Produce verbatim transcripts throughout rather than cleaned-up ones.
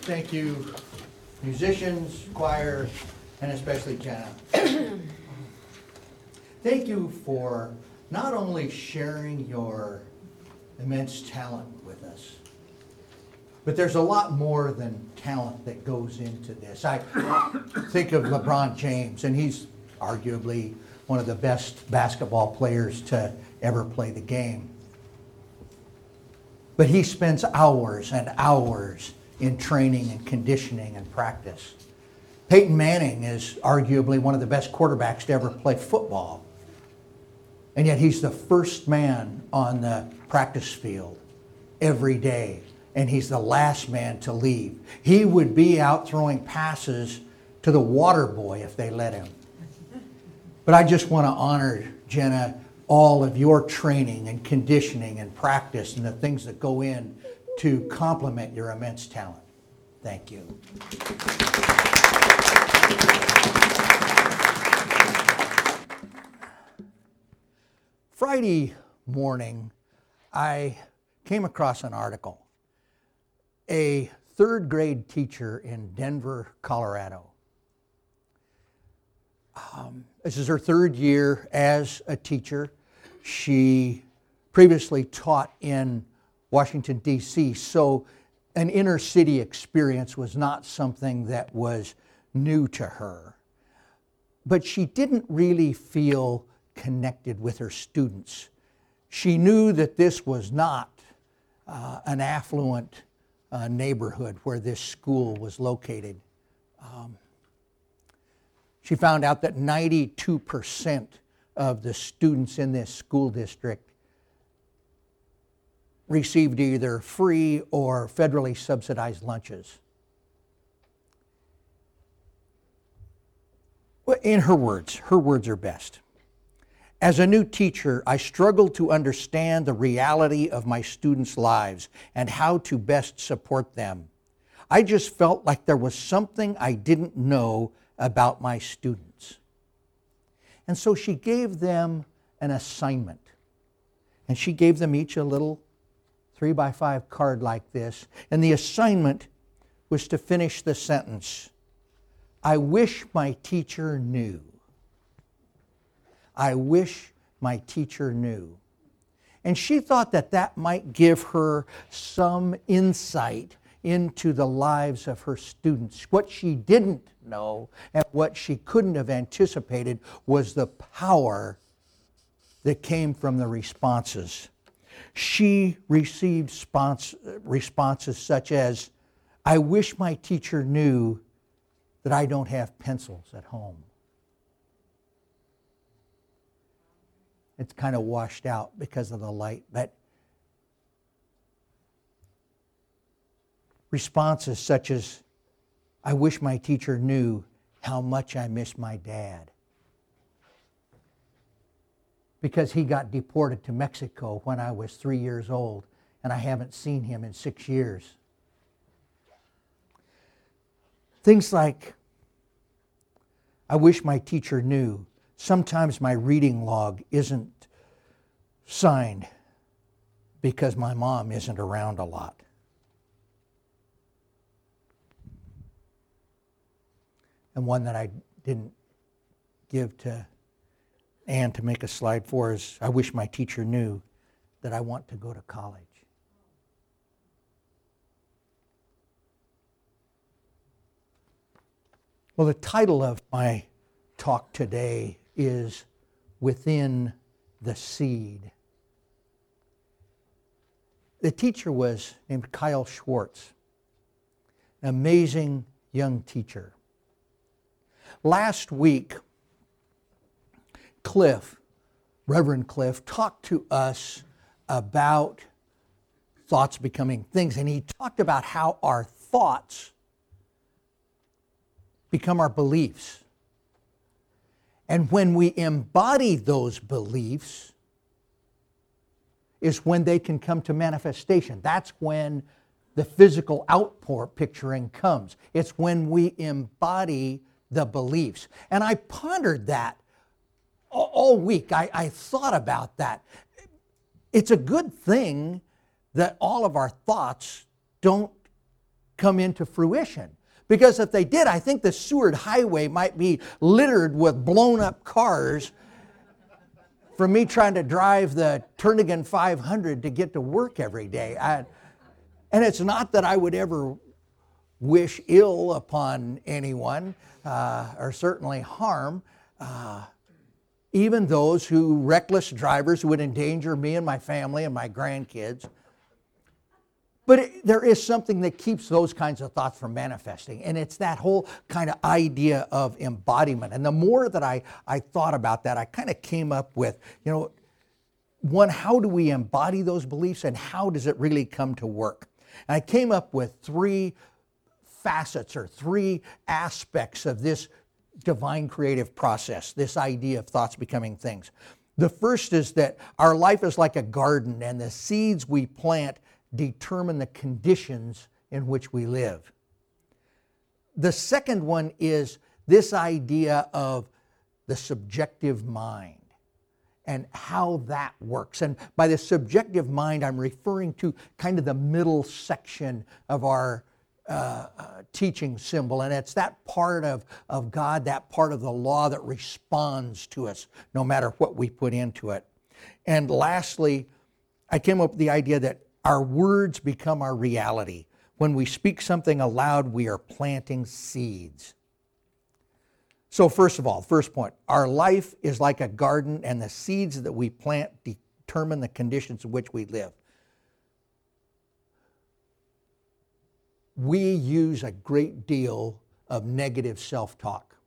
Thank you, musicians, choir, and especially Jenna. Thank you for not only sharing your immense talent with us, but there's a lot more than talent that goes into this. I think of LeBron James, and he's arguably one of the best basketball players to ever play the game. But he spends hours and hours in training and conditioning and practice. Peyton Manning is arguably one of the best quarterbacks to ever play football. And yet he's the first man on the practice field every day. And he's the last man to leave. He would be out throwing passes to the water boy if they let him. But I just want to honor, Jenna, all of your training and conditioning and practice and the things that go in to complement your immense talent. Thank you. Friday morning, I came across an article. A third grade teacher in Denver, Colorado. Um, this is her third year as a teacher. She previously taught in Washington, D C, so an inner city experience was not something that was new to her. But she didn't really feel connected with her students. She knew that this was not uh, an affluent uh, neighborhood where this school was located. Um, she found out that ninety-two percent of the students in this school district received either free or federally subsidized lunches. In her words, her words are best. As a new teacher, I struggled to understand the reality of my students' lives and how to best support them. I just felt like there was something I didn't know about my students. And so she gave them an assignment. And she gave them each a little three by five card like this. And the assignment was to finish the sentence, I wish my teacher knew. I wish my teacher knew. And she thought that that might give her some insight into the lives of her students. What she didn't know and what she couldn't have anticipated was the power that came from the responses. She received spons- responses such as, I wish my teacher knew that I don't have pencils at home. It's kind of washed out because of the light, but responses such as, I wish my teacher knew how much I miss my dad, because he got deported to Mexico when I was three years old, and I haven't seen him in six years. Things like, I wish my teacher knew sometimes my reading log isn't signed because my mom isn't around a lot. And one that I didn't give to Ann to make a slide for is, I wish my teacher knew that I want to go to college. Well, the title of my talk today is Within the Seed. The teacher was named Kyle Schwartz, an amazing young teacher. Last week, Cliff, Reverend Cliff, talked to us about thoughts becoming things, and he talked about how our thoughts become our beliefs. And when we embody those beliefs is when they can come to manifestation. That's when the physical outpour picturing comes. It's when we embody the beliefs. And I pondered that all week. I, I thought about that. It's a good thing that all of our thoughts don't come into fruition. Because if they did, I think the Seward Highway might be littered with blown up cars from me trying to drive the Turnagain five hundred to get to work every day. I, and it's not that I would ever wish ill upon anyone, uh, or certainly harm, uh, even those who, reckless drivers who would endanger me and my family and my grandkids. But it, there is something that keeps those kinds of thoughts from manifesting, and it's that whole kind of idea of embodiment. And the more that I, I thought about that, I kind of came up with, you know, one, how do we embody those beliefs, and how does it really come to work? And I came up with three facets or three aspects of this divine creative process, this idea of thoughts becoming things. The first is that our life is like a garden, and the seeds we plant determine the conditions in which we live. The second one is this idea of the subjective mind and how that works. And by the subjective mind, I'm referring to kind of the middle section of our uh, uh, teaching symbol. And it's that part of, of God, that part of the law that responds to us no matter what we put into it. And lastly, I came up with the idea that our words become our reality. When we speak something aloud, we are planting seeds. So first of all, first point, our life is like a garden, and the seeds that we plant determine the conditions in which we live. We use a great deal of negative self-talk.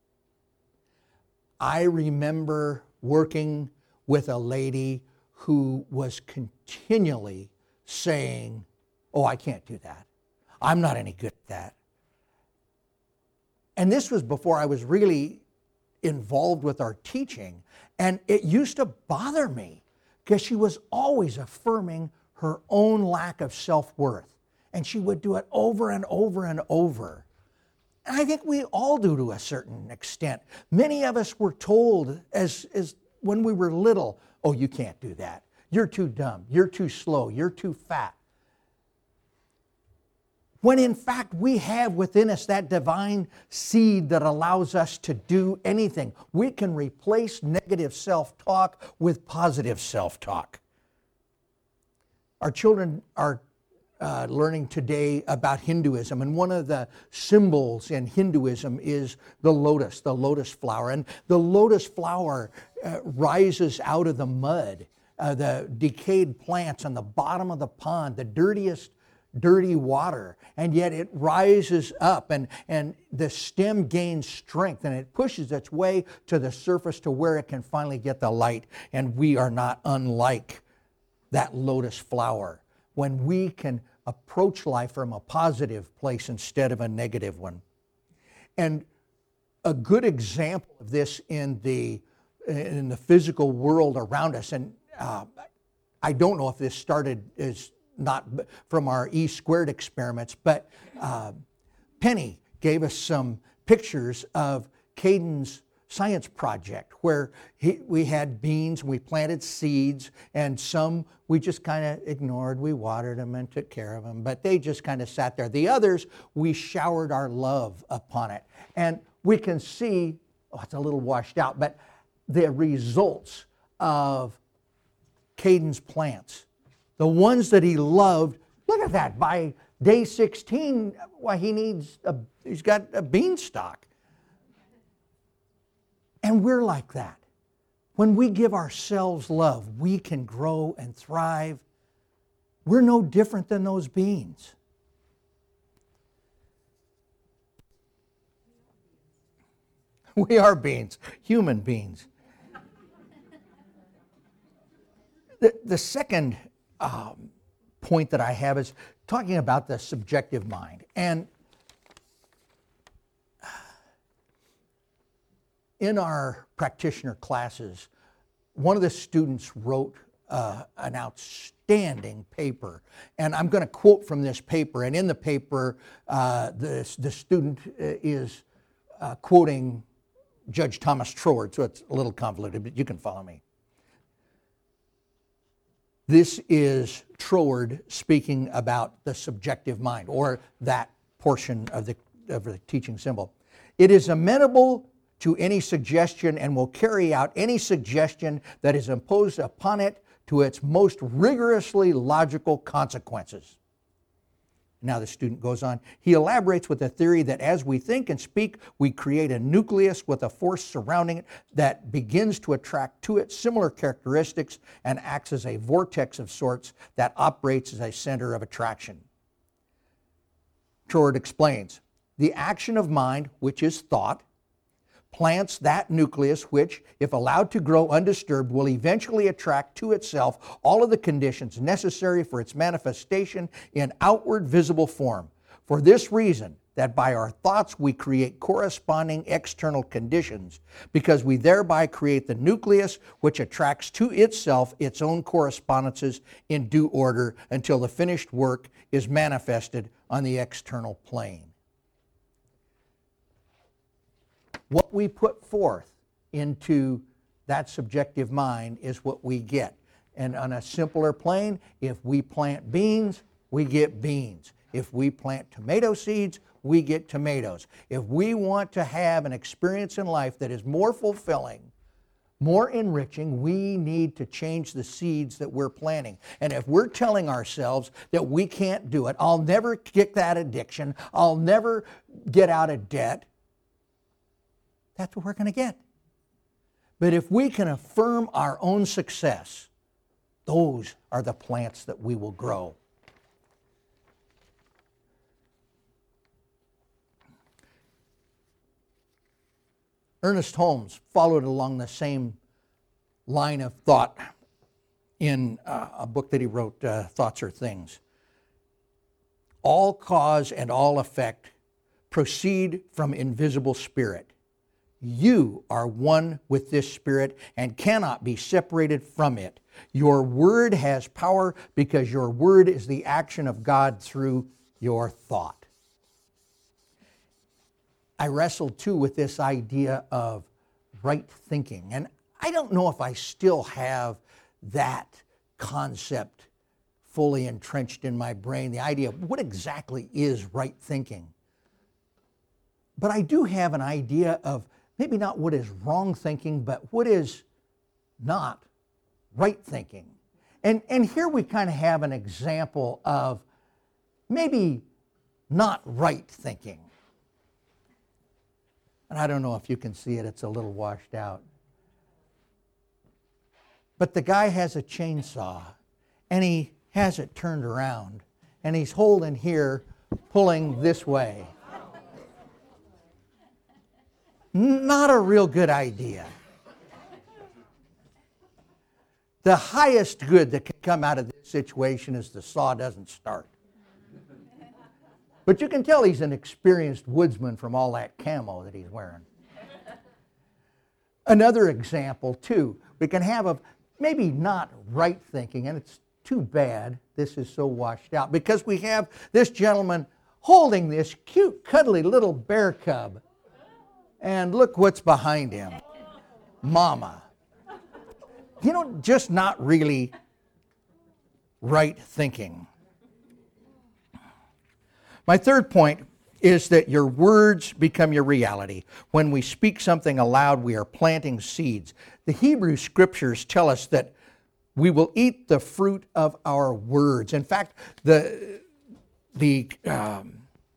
I remember working with a lady who was continually saying, oh, I can't do that. I'm not any good at that. And this was before I was really involved with our teaching. And it used to bother me because she was always affirming her own lack of self-worth. And she would do it over and over and over. And I think we all do to a certain extent. Many of us were told as, as when we were little, oh, you can't do that. You're too dumb. You're too slow. You're too fat. When in fact we have within us that divine seed that allows us to do anything. We can replace negative self-talk with positive self-talk. Our children are uh, learning today about Hinduism, and one of the symbols in Hinduism is the lotus, the lotus flower. And the lotus flower uh, rises out of the mud. Uh, the decayed plants on the bottom of the pond, the dirtiest, dirty water, and yet it rises up and, and the stem gains strength and it pushes its way to the surface to where it can finally get the light. And we are not unlike that lotus flower when we can approach life from a positive place instead of a negative one. And a good example of this in the, in the physical world around us, and Uh, I don't know if this started as not from our E squared experiments, but uh, Penny gave us some pictures of Caden's science project where he, we had beans, we planted seeds, and some we just kind of ignored. We watered them and took care of them, but they just kind of sat there. The others, we showered our love upon it. And we can see, oh, it's a little washed out, but the results of Caden's plants, the ones that he loved. Look at that. By day sixteen, why he needs a, he's got a beanstalk. And we're like that. When we give ourselves love, we can grow and thrive. We're no different than those beans. We are beans, human beings. The, the second um, point that I have is talking about the subjective mind. And in our practitioner classes, one of the students wrote uh, an outstanding paper. And I'm going to quote from this paper. And in the paper, uh, the, the student is uh, quoting Judge Thomas Troward, so it's a little convoluted, but you can follow me. This is Troward speaking about the subjective mind, or that portion of the, of the teaching symbol. It is amenable to any suggestion and will carry out any suggestion that is imposed upon it to its most rigorously logical consequences. Now the student goes on. He elaborates with the theory that as we think and speak, we create a nucleus with a force surrounding it that begins to attract to it similar characteristics and acts as a vortex of sorts that operates as a center of attraction. Troward explains, the action of mind, which is thought, plants that nucleus which, if allowed to grow undisturbed, will eventually attract to itself all of the conditions necessary for its manifestation in outward visible form. For this reason, that by our thoughts we create corresponding external conditions, because we thereby create the nucleus which attracts to itself its own correspondences in due order until the finished work is manifested on the external plane. What we put forth into that subjective mind is what we get. And on a simpler plane, if we plant beans, we get beans. If we plant tomato seeds, we get tomatoes. If we want to have an experience in life that is more fulfilling, more enriching, we need to change the seeds that we're planting. And if we're telling ourselves that we can't do it, I'll never kick that addiction, I'll never get out of debt, that's what we're going to get. But if we can affirm our own success, those are the plants that we will grow. Ernest Holmes followed along the same line of thought in uh, a book that he wrote, uh, Thoughts Are Things. All cause and all effect proceed from invisible spirit. You are one with this spirit and cannot be separated from it. Your word has power because your word is the action of God through your thought. I wrestled too with this idea of right thinking, and I don't know if I still have that concept fully entrenched in my brain, the idea of what exactly is right thinking. But I do have an idea of maybe not what is wrong thinking, but what is not right thinking. And, and here we kind of have an example of maybe not right thinking. And I don't know if you can see it, it's a little washed out. But the guy has a chainsaw, and he has it turned around, and he's holding here, pulling this way. Not a real good idea. The highest good that can come out of this situation is the saw doesn't start. But you can tell he's an experienced woodsman from all that camo that he's wearing. Another example, too, we can have of maybe not right thinking, and it's too bad this is so washed out, because we have this gentleman holding this cute, cuddly little bear cub. And look what's behind him. Mama. You know, just not really right thinking. My third point is that your words become your reality. When we speak something aloud, we are planting seeds. The Hebrew Scriptures tell us that we will eat the fruit of our words. In fact, the, the um,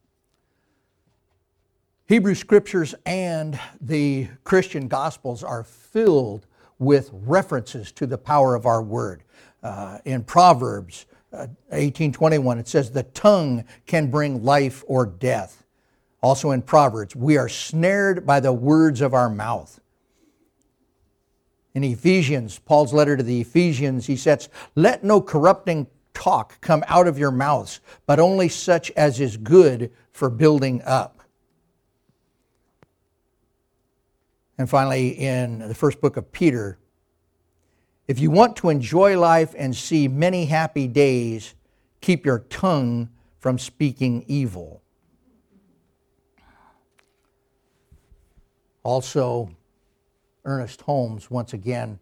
Hebrew Scriptures and the Christian Gospels are filled with references to the power of our word. Uh, in Proverbs uh, eighteen twenty-one, it says, the tongue can bring life or death. Also in Proverbs, we are snared by the words of our mouth. In Ephesians, Paul's letter to the Ephesians, he says, let no corrupting talk come out of your mouths, but only such as is good for building up. And finally, in the first book of Peter, if you want to enjoy life and see many happy days, keep your tongue from speaking evil. Also, Ernest Holmes, once again,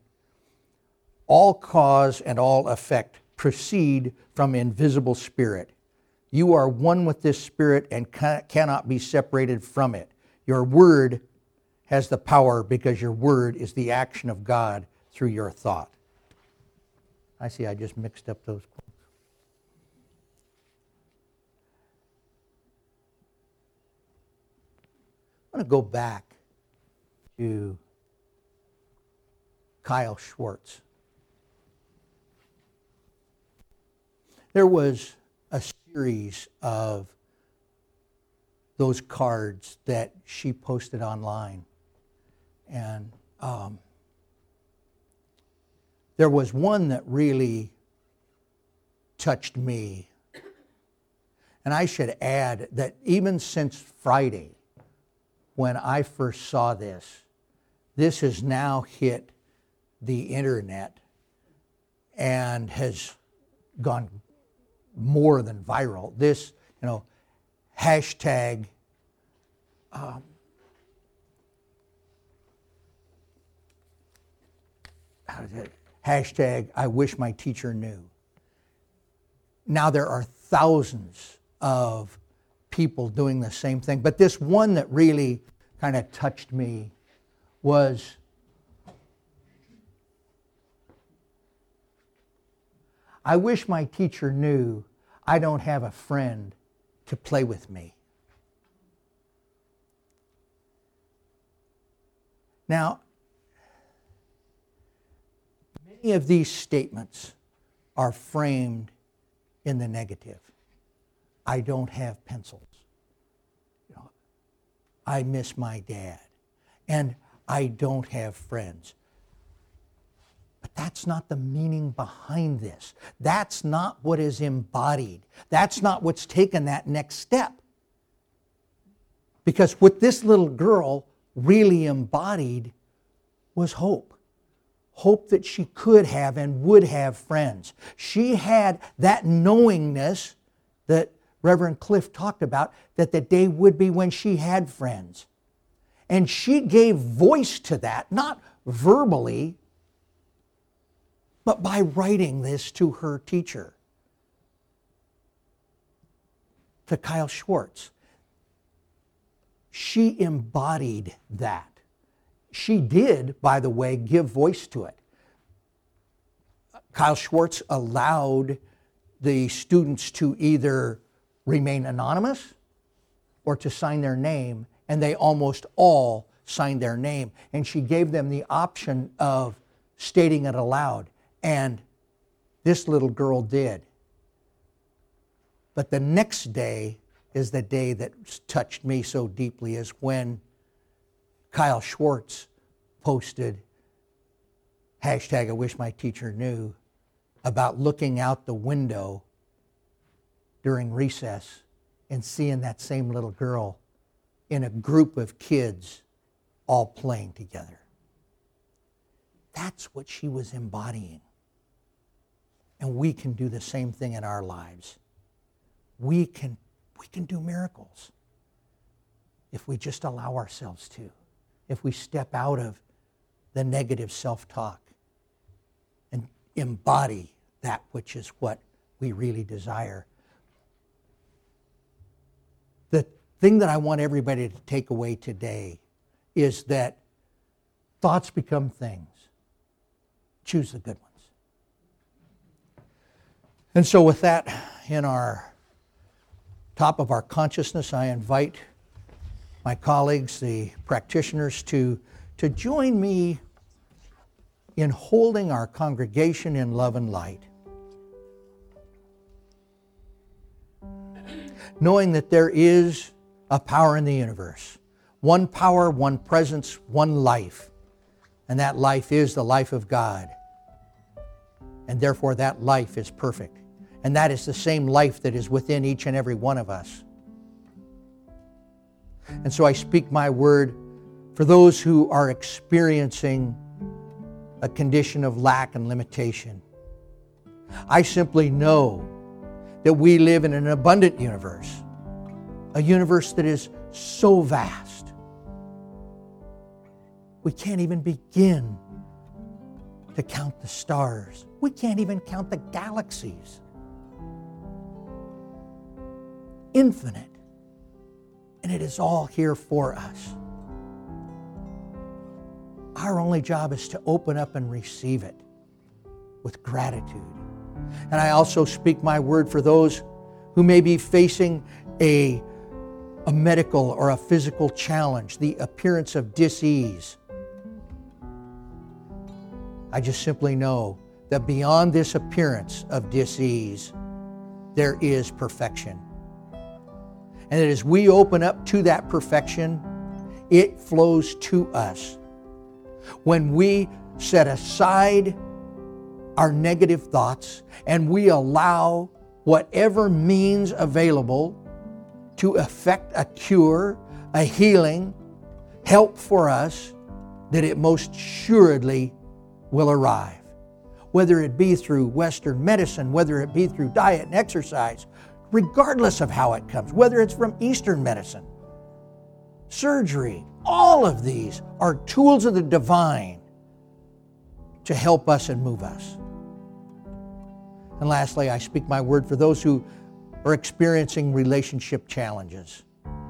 all cause and all effect proceed from invisible spirit. You are one with this Spirit and ca- cannot be separated from it. Your word has the power because your word is the action of God through your thought. I see I just mixed up those quotes. I want to go back to Kyle Schwartz. There was a series of those cards that she posted online. And um, there was one that really touched me. And I should add that even since Friday, when I first saw this, this has now hit the internet and has gone more than viral. This, you know, hashtag um, how is it? Hashtag I wish my teacher knew. Now there are thousands of people doing the same thing, but this one that really kind of touched me was I wish my teacher knew I don't have a friend to play with me. Now, many of these statements are framed in the negative. I don't have pencils. You know, I miss my dad. And I don't have friends. But that's not the meaning behind this. That's not what is embodied. That's not what's taken that next step. Because what this little girl really embodied was hope. Hope that she could have and would have friends. She had that knowingness that Reverend Cliff talked about, that the day would be when she had friends. And she gave voice to that, not verbally, but by writing this to her teacher, to Kyle Schwartz. She embodied that. She did, by the way, give voice to it. Kyle Schwartz allowed the students to either remain anonymous or to sign their name, and they almost all signed their name. And she gave them the option of stating it aloud, and this little girl did. But the next day is the day that touched me so deeply, is when Kyle Schwartz posted hashtag I wish my teacher knew about looking out the window during recess and seeing that same little girl in a group of kids all playing together. That's what she was embodying. And we can do the same thing in our lives. We can, we can do miracles if we just allow ourselves to. If we step out of the negative self-talk and embody that which is what we really desire. The thing that I want everybody to take away today is that thoughts become things. Choose the good ones. And so with that in our top of our consciousness, I invite my colleagues, the practitioners, to, to join me in holding our congregation in love and light. Knowing that there is a power in the universe. One power, one presence, one life. And that life is the life of God. And therefore that life is perfect. And that is the same life that is within each and every one of us. And so I speak my word for those who are experiencing a condition of lack and limitation. I simply know that we live in an abundant universe, a universe that is so vast. We can't even begin to count the stars. We can't even count the galaxies. infinite, and it is all here for us. Our only job is to open up and receive it with gratitude. And I also speak my word for those who may be facing a, a medical or a physical challenge, the appearance of dis-ease. I just simply know that beyond this appearance of dis-ease, there is perfection. And that as we open up to that perfection, it flows to us. When we set aside our negative thoughts and we allow whatever means available to effect a cure, a healing, help for us, that it most assuredly will arrive. Whether it be through Western medicine, whether it be through diet and exercise, regardless of how it comes, whether it's from Eastern medicine, surgery, all of these are tools of the divine to help us and move us. And lastly, I speak my word for those who are experiencing relationship challenges.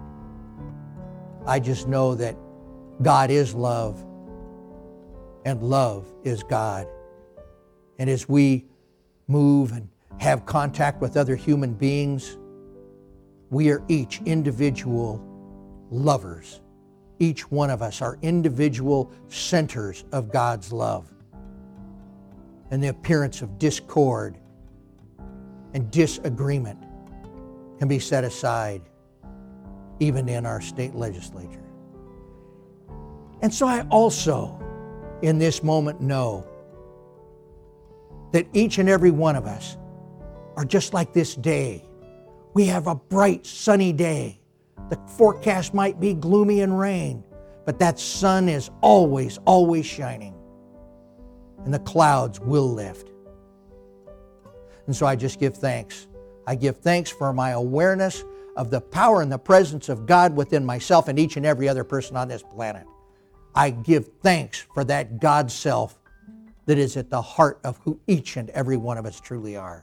I just know that God is love, and love is God. And as we move and have contact with other human beings, we are each individual lovers. Each one of us are individual centers of God's love. And the appearance of discord and disagreement can be set aside, even in our state legislature. And so I also, in this moment, know that each and every one of us are just like this day. We have a bright, sunny day. The forecast might be gloomy and rain, but that sun is always, always shining. And the clouds will lift. And so I just give thanks. I give thanks for my awareness of the power and the presence of God within myself and each and every other person on this planet. I give thanks for that God self that is at the heart of who each and every one of us truly are.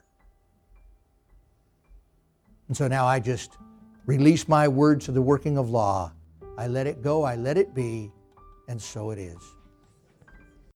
And so now I just release my word to the working of law. I let it go, I let it be, and so it is.